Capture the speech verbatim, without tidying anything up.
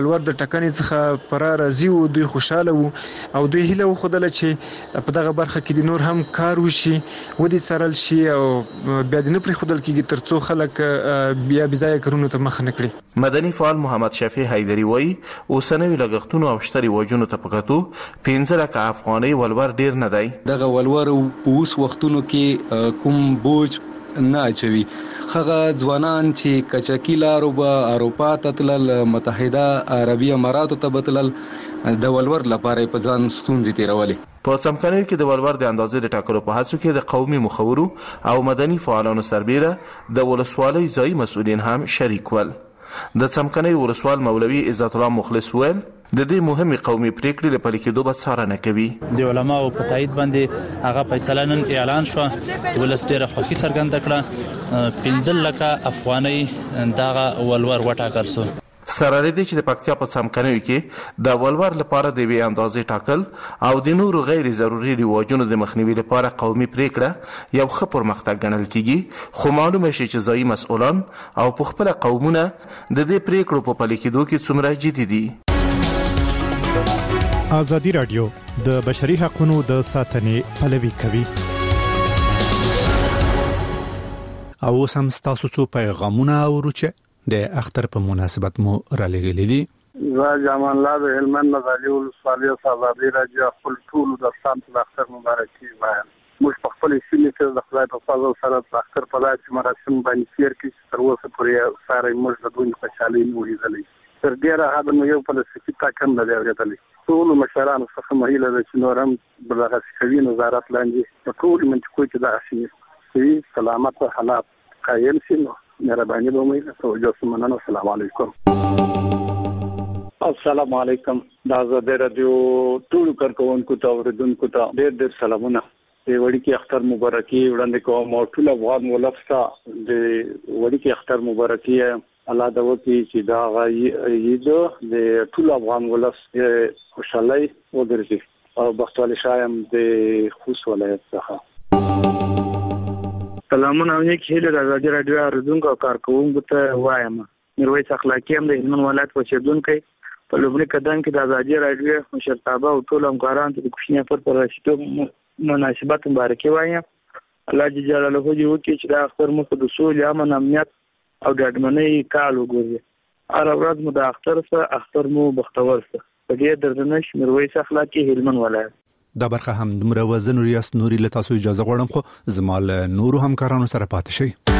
ولور د ټکنې څخه پر راضي وو، دوی خوشاله وو او دوی هیله وښودله چې په دغه برخه کې د نور هم کار وشي، ودې څارل شي او بیا د نه پرېښودل کېږي تر څو خلک بیا بېځایه کارونو ته مخه نه کړي. مدني فعال محمد شفیع حیدري وایي اوسنیو لګښتونو او شته رواجونو ته په کتو پنځه لکه افغانۍ ولور ډېر نه دی. دغه ولور په اوس وختونو کې کوم بوج نه اچوي. هغه ځوانان چې کچکي لارو به اروپا ته تلل، متحده عربي اماراتو ته به تلل، د ولور لپاره په ځان ستونزې تېرولې. په څمکنیو کې د ولور د اندازې د ټاکلو په هڅو کې د قومي مخورو او مدني فعالانو سربیره د ولسوالۍ ځایي مسؤلین هم شریک ول. د څمکنیو ولسوال مولوي عزت الله مخلص ویل د دې مهمه قومي پریکړې لپاره کې دوه څارنه کوي. د علماو په تایید باندې هغه فیصله نن اعلان شو، ولس ډیره خوښي څرګنده کړه، پنځه لکه افغانۍ دغه ولور وټاکل شو. سره دې چې د پکتیا په څمکنیو کې د ولور لپاره د وی اندازې ټاکل او د نورو غیر ضروري رواجونو د مخنیوي لپاره قومي پریکړه یو ښه پرمختګ ګڼل کیږي، خو معلومه شي چې ځایي مسؤلان او په خپل قومونه د دې پریکړو په پلي کېدو کې څومره جدي دي. ازادي راډیو د بشري حقوقو د ساتنې پلوي کوي. او سم تاسو څو پیغامونه اوروچه د اختر په مناسبت مو را لګلې دي. زه جامان الله د هلمند نظالي ولسوالۍ ازادي راډیو خپل ټول د سم اختر مبارکي وایم. موږ په خپل سیمه کې د خدای په فضل سره د اختر په داسې مراسم باندې تیر کې تر اوسه پورې ساره موږ د دوی خوشحالي ولیدلې. تر ډیره حد نو یو فلسفي ټاکم نه دی اورېدلی. ټول مشرانو څخه مهیله ده چې نور هم دغه سوي نظارت لاندې په ټول منطقو کې د اصلي سلامت حالات قائم شي. نو مهرباني به مې توجه سمنه. السلام علیکم. السلام علیکم. د ازادي رادیو ټول کارکونکو ته اوریدونکو ته ډېر ډېر سلامونه. د وړي کې اختر مبارکي وړاندې کوم او ټول افغان ولس ته د وړي کې اختر مبارکي الله دا وکړي چې دا غي د ټول افغان ولس خوشحالي وګرځي او بختوالي شایم د خوست ولایت څخه. سلامونه او نیک هیله د ازادي راډیو اوریدونکو او کارکونکو ته وایم. میرویس اخلاقی هم د هلمند ولایت اوسیدونکی په لومړي قدم کې د ازادي راډیو مشرتابه او ټول همکارانو ته د کوچني پر پر رسیدو مناسبت مبارکي وایم. الله جلاله دې وکړي چې دا اختر مو د سولې، امن، امنیت او ډاډمنۍ کال وګوري. هر ورځ مو د اختر سره اختر مو بختور سره. په دې دردنش میرویس اخلاقی هلمند ولایت. دا برخه هم دومره وزن ریاست نوري له تاسو اجازه غواړم، خو زما له نورو همکارانو سره پاتې شئ.